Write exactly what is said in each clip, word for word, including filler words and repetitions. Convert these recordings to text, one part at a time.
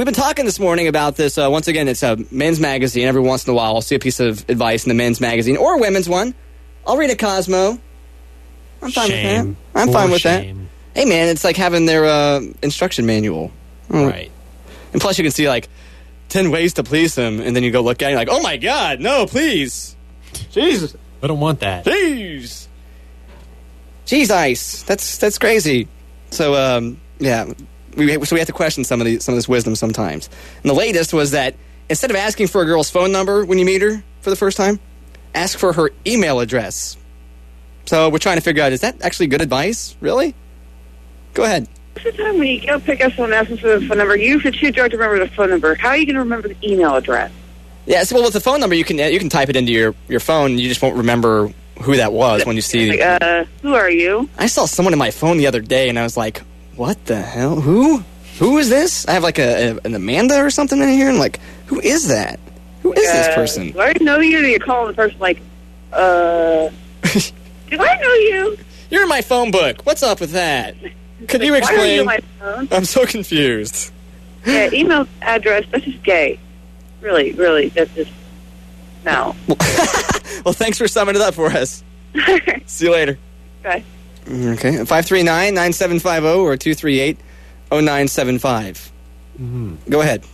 we've been talking this morning about this. Uh, once again, it's a men's magazine. Every once in a while, I'll see a piece of advice in the men's magazine or a women's one. I'll read a Cosmo. I'm fine shame. with that. I'm For fine with shame. that. Hey, man, it's like having their uh, instruction manual. Mm. Right. And plus, you can see, like, ten ways to please him, and then you go look at it, and you're like, oh, my God, no, please. Jesus. I don't want that. Jeez. Jeez, Ice. That's that's crazy. So, um, yeah, we, so we have to question some of, the, some of this wisdom sometimes. And the latest was that instead of asking for a girl's phone number when you meet her for the first time, ask for her email address. So we're trying to figure out, is that actually good advice? Really? Go ahead. Most of the time when you go pick up someone asking for the phone number, you for too drunk to remember the phone number. How are you going to remember the email address? Yeah, so well, with the phone number, you can you can type it into your, your phone. You just won't remember who that was when you see... Like, uh, who are you? I saw someone in my phone the other day, and I was like, what the hell? Who? Who is this? I have like a, a an Amanda or something in here, and I'm like, who is that? Who is uh, this person? Do I know you? And you're calling the person like, uh... do I know you? You're in my phone book. What's up with that? Could Like, you explain? Why are you on my phone? I'm so confused. Yeah, email address, that's just gay. Really, really, that's just... No. Well, thanks for summing it up for us. See you later. Okay. Okay. five three nine, nine seven five zero or two three eight, oh nine seven five. Mm-hmm. Go ahead.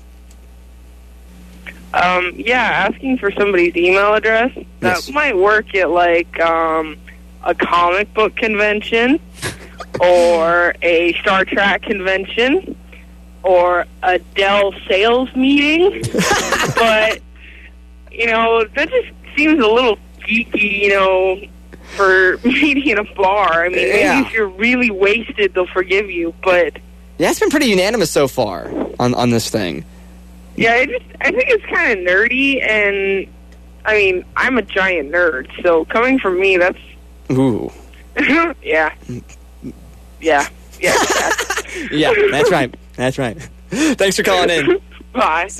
Um, yeah, asking for somebody's email address, that Yes. might work at, like, um, a comic book convention or a Star Trek convention or a Dell sales meeting. But, you know, that just seems a little geeky, you know, for meeting in a bar. I mean, Yeah. maybe if you're really wasted, they'll forgive you, but... Yeah, it's been pretty unanimous so far on, on this thing. Yeah, I just I think it's kind of nerdy, and I mean, I'm a giant nerd, so coming from me, that's Ooh. yeah, yeah, yeah. Yeah, that's right. That's right. Thanks for calling in. Bye.